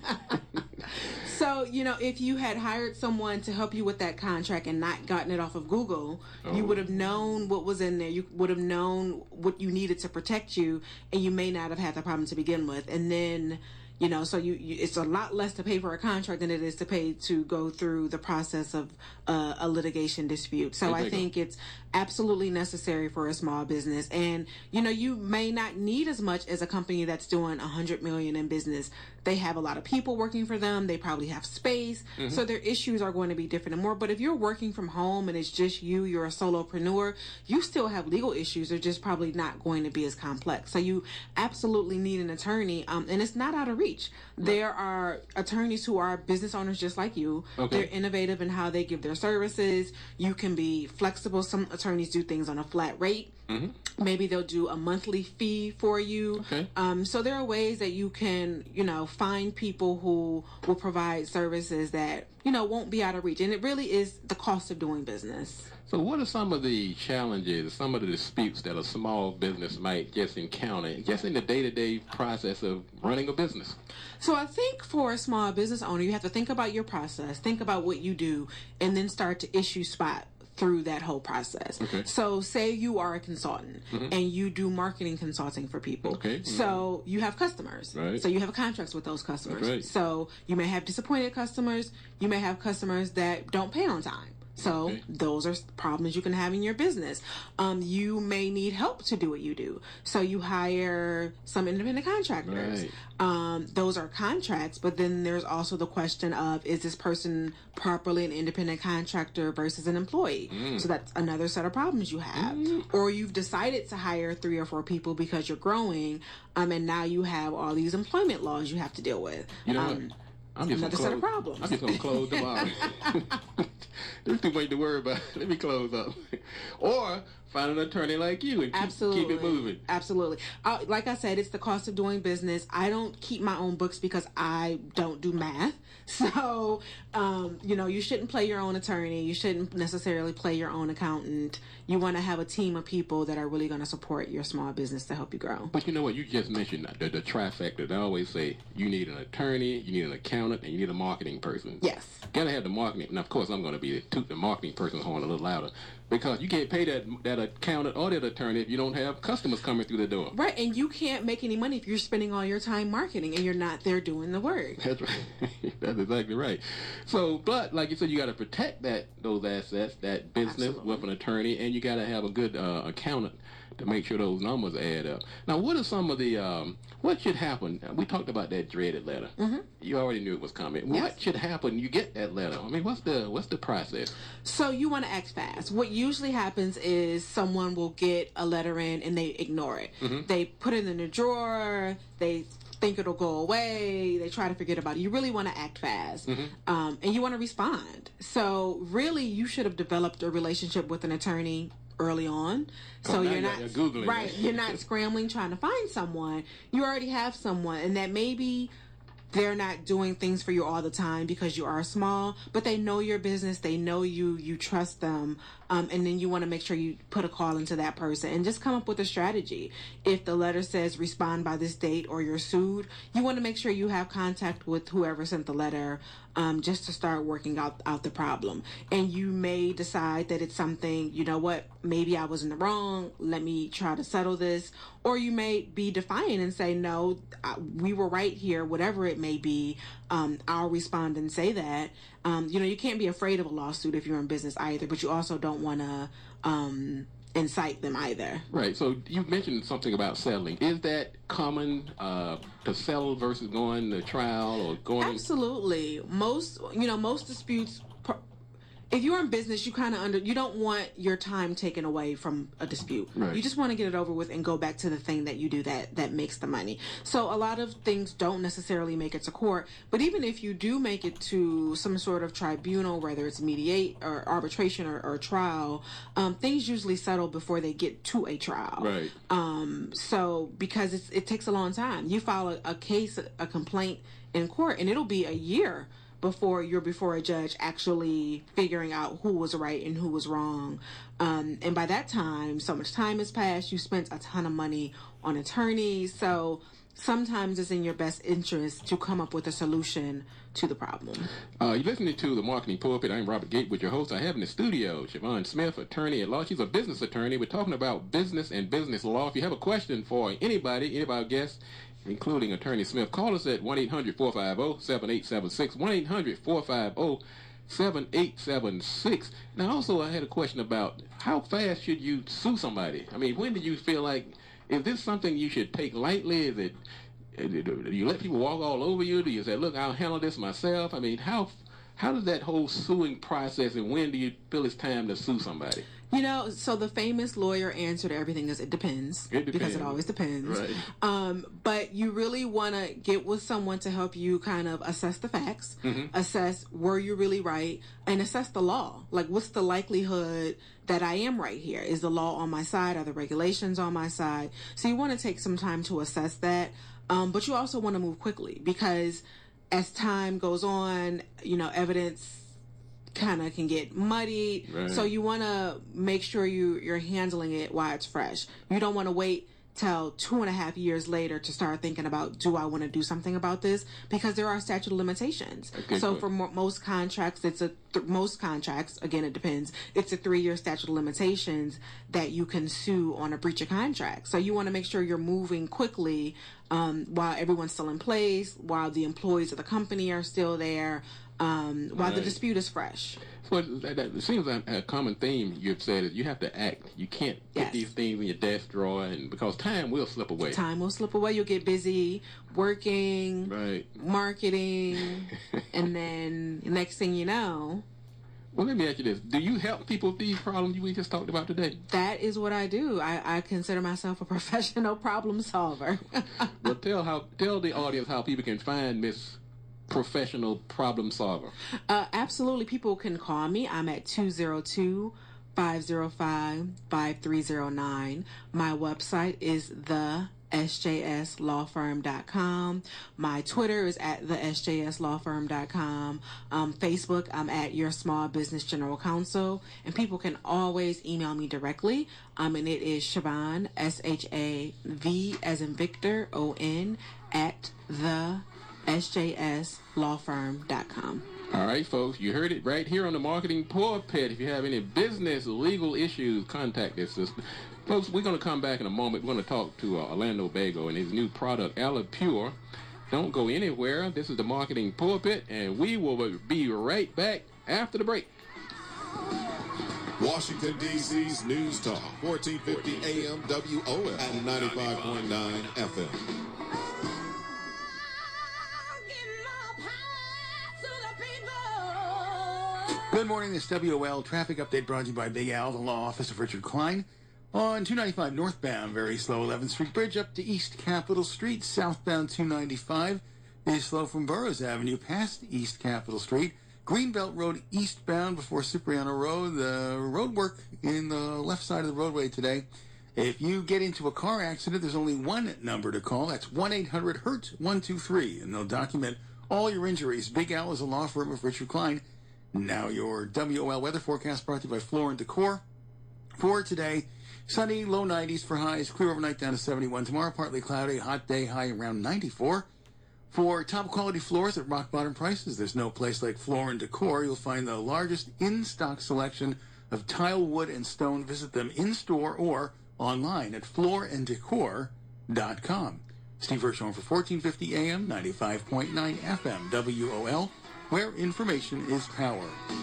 So, you know, if you had hired someone to help you with that contract and not gotten it off of Google, oh. you would have known what was in there. You would have known what you needed to protect you, and you may not have had the problem to begin with. And then, you know, so you, you it's a lot less to pay for a contract than it is to pay to go through the process of uh, a litigation dispute. So I think go. it's absolutely necessary for a small business. And, you know, you may not need as much as a company that's doing a hundred million in business. They have a lot of people working for them. They probably have space. Mm-hmm. So their issues are going to be different and more. But if you're working from home and it's just you, you're a solopreneur, you still have legal issues. They're just probably not going to be as complex. So you absolutely need an attorney. Um, and it's not out of reach. Right. There are attorneys who are business owners just like you. Okay. They're innovative in how they give their services. You can be flexible. Some attorneys do things on a flat rate. Mm-hmm. Maybe they'll do a monthly fee for you. Okay. Um, so there are ways that you can, you know, find people who will provide services that, you know, won't be out of reach. And it really is the cost of doing business. So what are some of the challenges, some of the disputes that a small business might just encounter, just in the day-to-day process of running a business? So I think for a small business owner, you have to think about your process, think about what you do, and then start to issue spot through that whole process. Okay. So say you are a consultant Mhm. and you do marketing consulting for people. Okay. So you have customers. Right. So you have contracts with those customers. That's right. So you may have disappointed customers. You may have customers that don't pay on time. So Okay. those are problems you can have in your business. Um, you may need help to do what you do. So you hire some independent contractors. Right. Um, those are contracts, but then there's also the question of, is this person properly an independent contractor versus an employee? Mm. So that's another set of problems you have. Or you've decided to hire three or four people because you're growing, um, and now you have all these employment laws you have to deal with. You know um, what? I'm just another gonna set of close- problems. I'm just going to close the bar. There's too much to worry about. Let me close up. Or find an attorney like you and keep, Absolutely. keep it moving. Absolutely. Uh, like I said, it's the cost of doing business. I don't keep my own books because I don't do math. So, um, you know, you shouldn't play your own attorney. You shouldn't necessarily play your own accountant. You want to have a team of people that are really going to support your small business to help you grow. But you know what? You just mentioned the, the trifecta. They always say you need an attorney, you need an accountant, and you need a marketing person. Yes. Gotta have the marketing. Now, of course, I'm going to be toot the marketing person's horn a little louder because you can't pay that that accountant or that attorney if you don't have customers coming through the door. Right, and you can't make any money if you're spending all your time marketing and you're not there doing the work. That's right. That's exactly right. So, but like you said, you got to protect that those assets, that business Absolutely. with an attorney, and you got to have a good uh, accountant to make sure those numbers add up. Now, what are some of the um, what should happen? We talked about that dreaded letter. Mm-hmm. You already knew it was coming. Yes. What should happen? You get that letter. I mean, what's the what's the process? So you want to act fast. What usually happens is someone will get a letter in and they ignore it. Mhm. They put it in the drawer. They think it'll go away. They try to forget about it. You really want to act fast, Mhm. um, and you want to respond. So really, you should have developed a relationship with an attorney early on. So Oh, now you're you're- not you're Googling right. it. You're not scrambling trying to find someone. You already have someone, and that maybe they're not doing things for you all the time because you are small, but they know your business, they know you, you trust them, um, and then you want to make sure you put a call into that person and just come up with a strategy. If the letter says respond by this date or you're sued, you want to make sure you have contact with whoever sent the letter, um, just to start working out, out the problem. And you may decide that it's something, you know what, maybe I was in the wrong, let me try to settle this. Or you may be defiant and say, no, I, we were right here, whatever it may be. Um, I'll respond and say that. Um, you know, you can't be afraid of a lawsuit if you're in business either, but you also don't want to um, incite them either. Right. So you mentioned something about settling. Is that common uh, to settle versus going to trial or going? Absolutely. Most, you know, most disputes, pro- if you're in business, you kind of under, you don't want your time taken away from a dispute. Right. You just want to get it over with and go back to the thing that you do that, that makes the money. So a lot of things don't necessarily make it to court, but even if you do make it to some sort of tribunal, whether it's mediate or arbitration or, or trial, um, things usually settle before they get to a trial. Right. Um, so because it's, it takes a long time. You file a, a case, a complaint in court, and it'll be a year before you're before a judge actually figuring out who was right and who was wrong. Um, and by that time, so much time has passed. You spent a ton of money on attorneys. So sometimes it's in your best interest to come up with a solution to the problem. Uh, you're listening to The Marketing Pulpit. I'm Robert Gatewood, your host. I have in the studio Siobhan Smith, attorney at law. She's a business attorney. We're talking about business and business law. If you have a question for anybody, any of our guests, including Attorney Smith, call us at one eight hundred four five zero seven eight seven six, one eight hundred four five zero seven eight seven six. Now, also, I had a question about how fast should you sue somebody? I mean, when do you feel like, is this something you should take lightly? Is it, do you let people walk all over you? Do you say, look, I'll handle this myself? I mean, how how does that whole suing process, and when do you feel it's time to sue somebody? You know, so the famous lawyer answer to everything is it depends. It Because depends. it always depends. Right. Um, but you really want to get with someone to help you kind of assess the facts, Mhm. assess were you really right, and assess the law. Like, what's the likelihood that I am right here? Is the law on my side? Are the regulations on my side? So you want to take some time to assess that. Um, but you also want to move quickly because as time goes on, you know, evidence kind of can get muddied. Right. So you want to make sure you you're handling it while it's fresh. You don't want to wait till two and a half years later to start thinking about, do I want to do something about this? Because there are statute of limitations. Okay, so good. for mo- most contracts, it's a th- most contracts. Again, it depends. It's a three-year statute of limitations that you can sue on a breach of contract. So you want to make sure you're moving quickly um, while everyone's still in place, while the employees of the company are still there, um, while the Right. dispute is fresh. Well, that, that, it seems like a common theme you've said is you have to act. You can't Yes. put these things in your desk drawer, and because time will slip away. Time will slip away. You'll get busy working, Right. marketing, and then next thing you know, Well, let me ask you this: do you help people with these problems we just talked about today? that is what I do. I, I consider myself a professional problem solver. Well, tell how tell the audience how people can find Miss Professional Problem Solver. uh, absolutely. People can call me. I'm at two oh two, five oh five, five three oh nine. My website is the S J S law firm dot com. My Twitter is at the S J S law firm dot com. Um, Facebook, I'm at Your Small Business General Counsel. And people can always email me directly. Um, and it is Siobhan, S H A V as in Victor, O N, at the S J S law firm dot com. All right, folks, you heard it right here on the Marketing Pulpit. If you have any business legal issues, contact us. Folks, we're going to come back in a moment. We're going to talk to uh, Orlando Bago and his new product, Alipure. Don't go anywhere. This is the Marketing Pulpit, and we will be right back after the break. Washington, D C's News Talk, fourteen fifty A M W O L and ninety-five point nine F M. Good morning, this W O L traffic update brought to you by Big Al, the law office of Richard Klein. On two ninety-five northbound, very slow eleventh Street Bridge up to East Capitol Street. Southbound two ninety-five is slow from Burroughs Avenue past East Capitol Street. Greenbelt Road eastbound before Cipriano Road. The road work in the left side of the roadway today. If you get into a car accident, there's only one number to call. That's one eight hundred hurt one two three, and they'll document all your injuries. Big Al is a law firm of Richard Klein. Now your W O L weather forecast brought to you by Floor and Decor. For today, sunny, low nineties for highs, clear overnight down to seventy-one. Tomorrow, partly cloudy, hot day, high around ninety-four. For top quality floors at rock bottom prices, there's no place like Floor and Decor. You'll find the largest in-stock selection of tile, wood, and stone. Visit them in-store or online at floor and decor dot com. Steve Hirschhorn for fourteen fifty A M, ninety-five point nine F M, W O L, where information is power.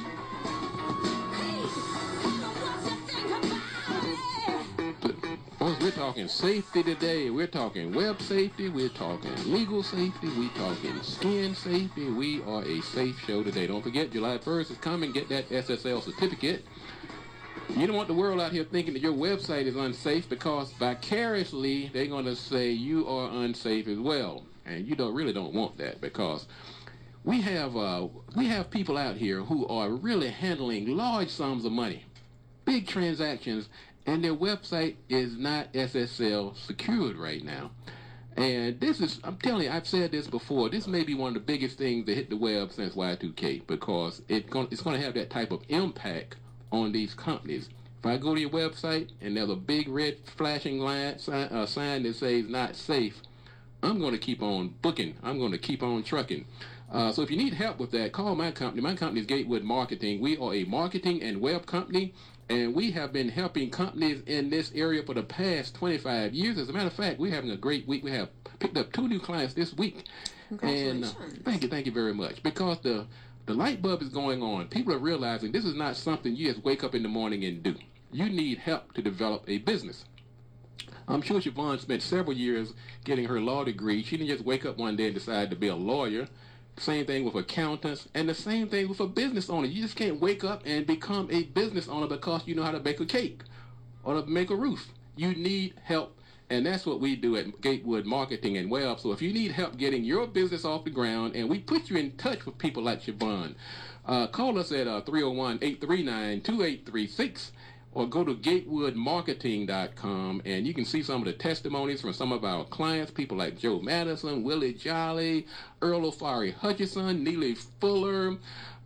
Folks, we're talking safety today. We're talking web safety. We're talking legal safety. We're talking skin safety. We are a safe show today. Don't forget, July first is coming. Get that S S L certificate. You don't want the world out here thinking that your website is unsafe, because vicariously they're going to say you are unsafe as well. And you don't really don't want that, because we have uh, we have people out here who are really handling large sums of money, big transactions, and their website is not S S L secured right now. And this is, I'm telling you, I've said this before, this may be one of the biggest things that hit the web since Y two K, because it gon- it's going to have that type of impact on these companies. If I go to your website and there's a big red flashing line, sign, uh, sign that says not safe, I'm going to keep on booking. I'm going to keep on trucking. Uh, so if you need help with that, call my company. My company is Gatewood Marketing. We are a marketing and web company, and we have been helping companies in this area for the past twenty-five years. As a matter of fact, we're having a great week. We have picked up two new clients this week. And uh, thank you, thank you very much. Because the, the light bulb is going on. People are realizing this is not something you just wake up in the morning and do. You need help to develop a business. I'm sure Siobhan spent several years getting her law degree. She didn't just wake up one day and decide to be a lawyer. Same thing with accountants, and the same thing with a business owner. You just can't wake up and become a business owner because you know how to bake a cake or to make a roof. You need help, and that's what we do at Gatewood Marketing and Web. So if you need help getting your business off the ground, and we put you in touch with people like Siobhan, uh, call us at uh, three oh one, eight three nine, two eight three six. Or go to gatewood marketing dot com, and you can see some of the testimonies from some of our clients, people like Joe Madison, Willie Jolly, Earl O'Farry Hutchison, Neely Fuller,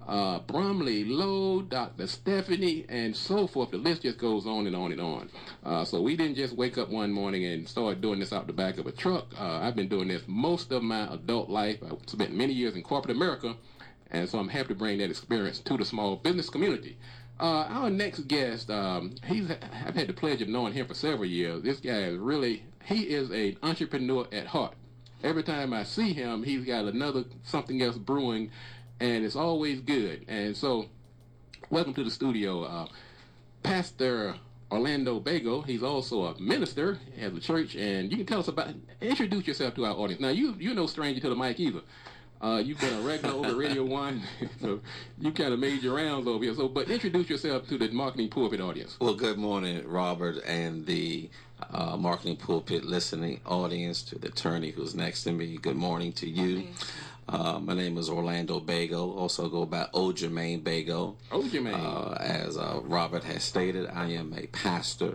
uh, Brumley Lowe, Doctor Stephanie, and so forth. The list just goes on and on and on. Uh, so we didn't just wake up one morning and start doing this out the back of a truck. Uh, I've been doing this most of my adult life. I spent many years in corporate America, and so I'm happy to bring that experience to the small business community. Uh, our next guest, um, he's I've had the pleasure of knowing him for several years. This guy is really, he is an entrepreneur at heart. Every time I see him, he's got another something else brewing, and it's always good. And so, welcome to the studio, uh, Pastor Orlando Bago. He's also a minister at the church, and you can tell us about, introduce yourself to our audience. Now, you, you're no stranger to the mic either. Uh, you've been a regular over Radio One, so you kind of made your rounds over here. So, but introduce yourself to the Marketing Pulpit audience. Well, good morning, Robert, and the uh, Marketing Pulpit listening audience, to the attorney who's next to me. Good morning to you. Uh, my name is Orlando Bago. Also go by O. Jermaine Bago. O. Jermaine. Uh, as uh, Robert has stated, I am a pastor,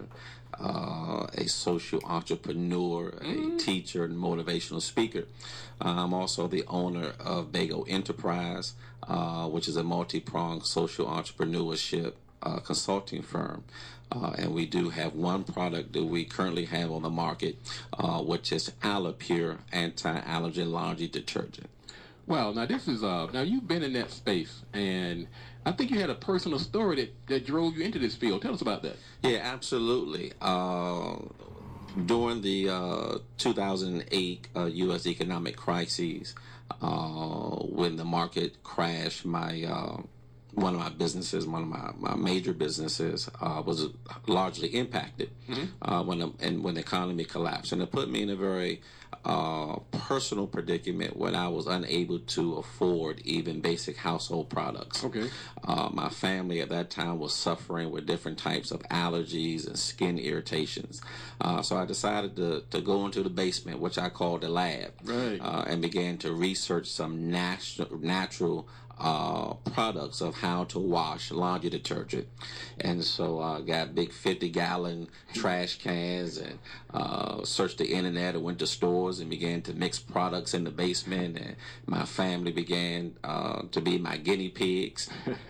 uh, a social entrepreneur, mm. a teacher, and motivational speaker. Uh, I'm also the owner of Bago Enterprise, uh, which is a multi-pronged social entrepreneurship uh, consulting firm. Uh, and we do have one product that we currently have on the market, uh, which is Alipure anti-allergen laundry detergent. Well, now this is, uh, now you've been in that space, and I think you had a personal story that, that drove you into this field. Tell us about that. Yeah, absolutely. Uh, during the uh, two thousand eight uh, U S economic crises, uh, when the market crashed, my uh, one of my businesses, one of my, my major businesses, uh, was largely impacted mm-hmm. uh, when the, and when the economy collapsed, and it put me in a very uh, personal predicament when I was unable to afford even basic household products. Okay. Uh, my family at that time was suffering with different types of allergies and skin irritations, uh, so I decided to to go into the basement, which I called the lab, right. uh, and began to research some natural natural. Uh, products of how to wash laundry detergent. And so I uh, got big fifty gallon trash cans and uh, searched the internet and went to stores and began to mix products in the basement, and my family began uh, to be my guinea pigs.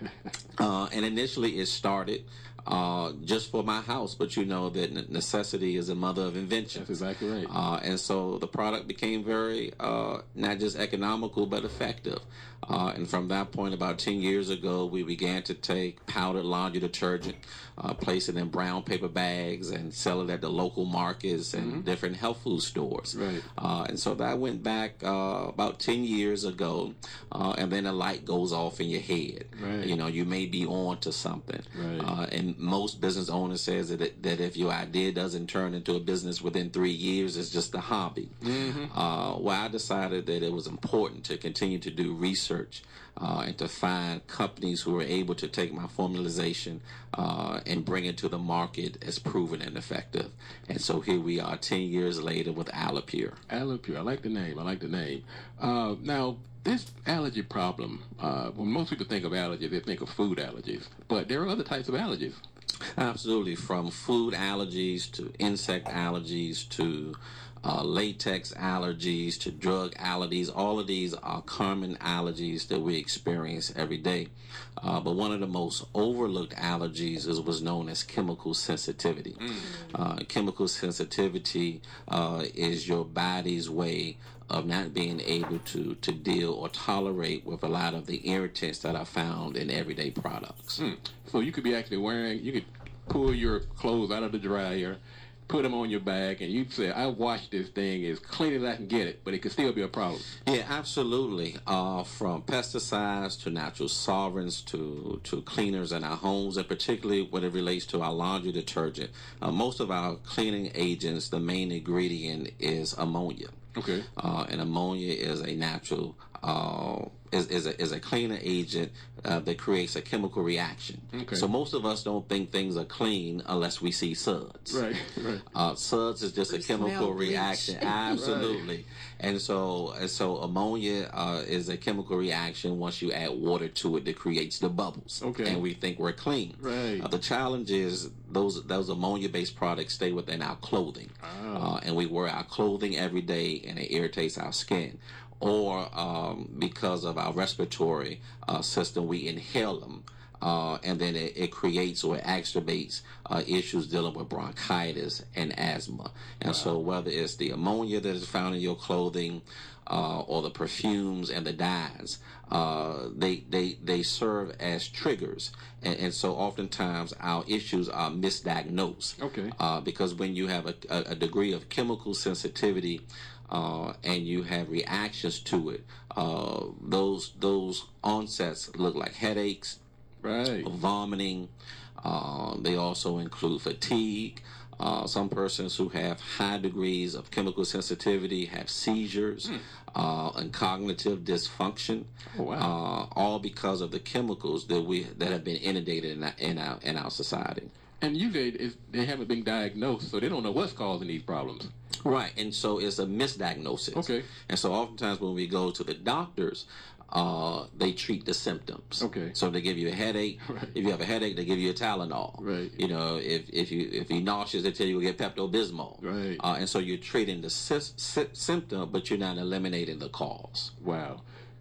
uh, and initially it started Uh, just for my house, but you know that necessity is a mother of invention. That's exactly right. Uh, and so the product became very, uh, not just economical, but effective. Uh, and from that point, about ten years ago, we began to take powdered laundry detergent, uh, place it in brown paper bags, and sell it at the local markets and mm-hmm. different health food stores. Right. Uh, and so that went back uh, about ten years ago, uh, and then a light goes off in your head. Right. You know, you may be on to something. Right. Uh, and most business owners says that it, that if your idea doesn't turn into a business within three years, it's just a hobby. Mm-hmm. Uh, well, I decided that it was important to continue to do research uh, and to find companies who were able to take my formulation uh, and bring it to the market as proven and effective. And so here we are ten years later with Alipure. Alipure, I like the name. I like the name. Uh, now, this allergy problem, uh, when most people think of allergies, they think of food allergies. But there are other types of allergies. Absolutely, from food allergies to insect allergies to uh, latex allergies to drug allergies. All of these are common allergies that we experience every day. Uh, but one of the most overlooked allergies is what's known as chemical sensitivity. Mm. Uh, chemical sensitivity uh, is your body's way of not being able to, to deal or tolerate with a lot of the irritants that are found in everyday products. Hmm. So you could be actually wearing, you could pull your clothes out of the dryer, put them on your back, and you'd say, I washed this thing as clean as I can get it, but it could still be a problem. Yeah, absolutely. Uh, from pesticides to natural solvents to, to cleaners in our homes, and particularly when it relates to our laundry detergent. Uh, most of our cleaning agents, the main ingredient is ammonia. Okay. Uh, and ammonia is a natural, uh, is, is, a, is a cleaner agent uh, that creates a chemical reaction. Okay. So most of us don't think things are clean unless we see suds. Right, right. Uh, suds is just or a chemical reaction. Absolutely. Right. And so and so ammonia uh, is a chemical reaction once you add water to it that creates the bubbles. Okay. And we think we're clean. Right. Uh, the challenge is those those ammonia-based products stay within our clothing. Oh. Uh, and we wear our clothing every day, and it irritates our skin. or um, because of our respiratory uh, system, we inhale them. Uh, and then it, it creates or it exacerbates uh, issues dealing with bronchitis and asthma. And wow. so whether it's the ammonia that is found in your clothing uh, or the perfumes and the dyes, uh, they, they, they serve as triggers. And, and so oftentimes our issues are misdiagnosed. Okay. Uh, because when you have a, a, a degree of chemical sensitivity uh, and you have reactions to it, uh, those, those onsets look like headaches, right, vomiting. Uh, they also include fatigue. Uh, some persons who have high degrees of chemical sensitivity have seizures hmm. uh, and cognitive dysfunction. Oh, wow. uh, all because of the chemicals that we that have been inundated in our in our, in our society. And usually it's, they haven't been diagnosed, so they don't know what's causing these problems. Right, and so it's a misdiagnosis. Okay. And so oftentimes when we go to the doctors, Uh, they treat the symptoms. Okay. So they give you a headache. Right. If you have a headache, they give you a Tylenol. Right. You know, if if you if you're nauseous, they tell you to get Pepto-Bismol. Right. Uh, and so you're treating the sy- sy- symptom, but you're not eliminating the cause. Wow.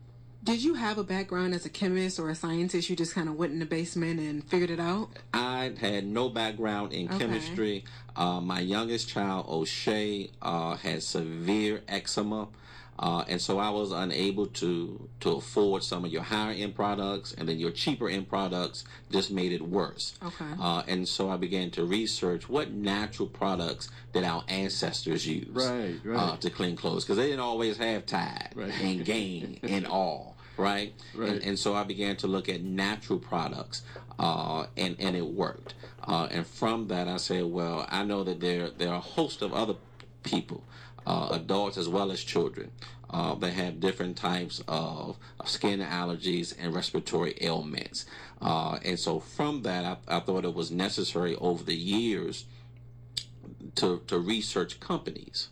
Did you have a background as a chemist or a scientist? You just kind of went in the basement and figured it out? I had no background in okay. chemistry. Uh, my youngest child, O'Shea, uh, had severe eczema. Uh, and so I was unable to to afford some of your higher end products, and then your cheaper end products just made it worse. Okay. Uh, and so I began to research what natural products did our ancestors use right, right. Uh, to clean clothes, because they didn't always have Tide right. and Gain and all, right? Right. And, and so I began to look at natural products, uh, and and it worked. Uh, and from that, I said, well, I know that there there are a host of other people. Uh, adults as well as children uh, that have different types of, of skin allergies and respiratory ailments. Uh, and so from that, I, I thought it was necessary over the years to, to research companies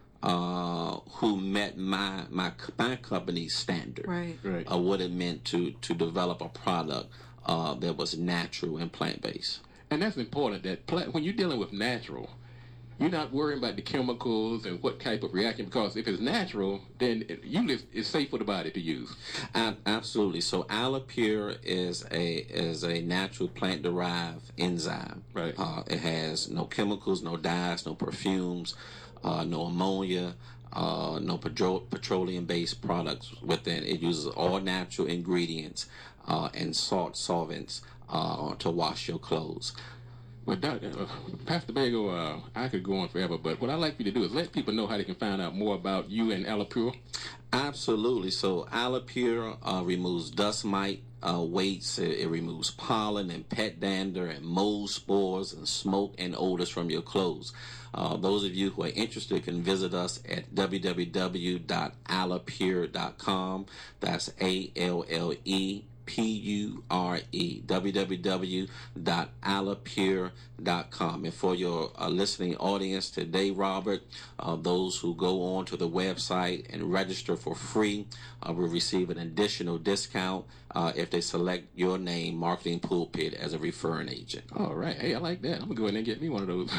uh, who met my, my, my company's standard right. Right. of what it meant to, to develop a product uh, that was natural and plant-based. And that's important, that plant, when you're dealing with natural, you're not worrying about the chemicals and what type of reaction, because if it's natural, then it, usually it's safe for the body to use. Uh, absolutely. So Alipure is a is a natural plant derived enzyme. Right. Uh, it has no chemicals, no dyes, no perfumes, uh, no ammonia, uh, no petro- petroleum based products within. It uses all natural ingredients uh, and salt solvents uh, to wash your clothes. Well, Doctor Uh, Pastor Bago, uh, I could go on forever, but what I'd like for you to do is let people know how they can find out more about you and Alipure. Absolutely. So Alipure uh, removes dust mite, uh, weights. It, it removes pollen and pet dander and mold spores and smoke and odors from your clothes. Uh, those of you who are interested can visit us at w w w dot alipure dot com. That's A L L E P U R E, w w w dot alipure dot com. And for your uh, listening audience today, Robert, uh, those who go on to the website and register for free uh, will receive an additional discount uh, if they select your name, Marketing Pulpit, as a referring agent. All right. Hey, I like that. I'm going to go ahead and get me one of those.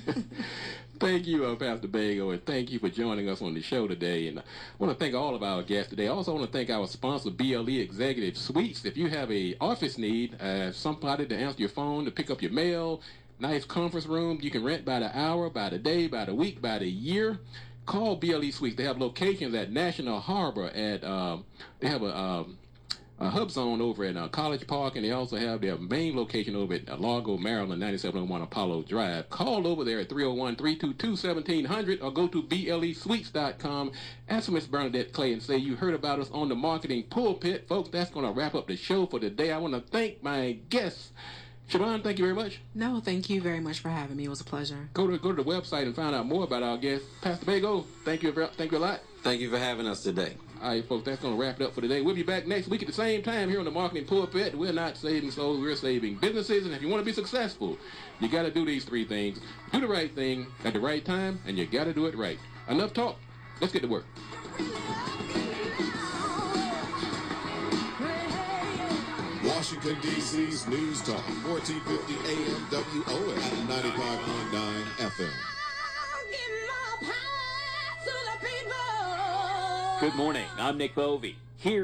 Thank you, uh, Pastor Bago, and thank you for joining us on the show today. And I want to thank all of our guests today. I also want to thank our sponsor, B L E Executive Suites. If you have a office need, uh, somebody to answer your phone, to pick up your mail, nice conference room, you can rent by the hour, by the day, by the week, by the year. Call B L E Suites. They have locations at National Harbor. At um, they have a, um, a hub zone over at uh, College Park, and they also have their main location over at uh, Largo, Maryland, ninety-seven oh one Apollo Drive. Call over there at three oh one, three two two, one seven hundred or go to B L E suites dot com. Ask Miss Bernadette Clay and say you heard about us on the Marketing Pulpit. Folks, that's going to wrap up the show for today. I want to thank my guests. Siobhan, thank you very much. No, thank you very much for having me. It was a pleasure. Go to go to the website and find out more about our guests. Pastor Bago, thank you, thank you a lot. Thank you for having us today. All right, folks, that's going to wrap it up for today. We'll be back next week at the same time here on the Marketing Pulpit. We're not saving souls, we're saving businesses. And if you want to be successful, you got to do these three things. Do the right thing at the right time, and you got to do it right. Enough talk. Let's get to work. Washington, D C's News Talk, fourteen fifty A M W O S at ninety-five point nine F M. Good morning. I'm Nick Bovey.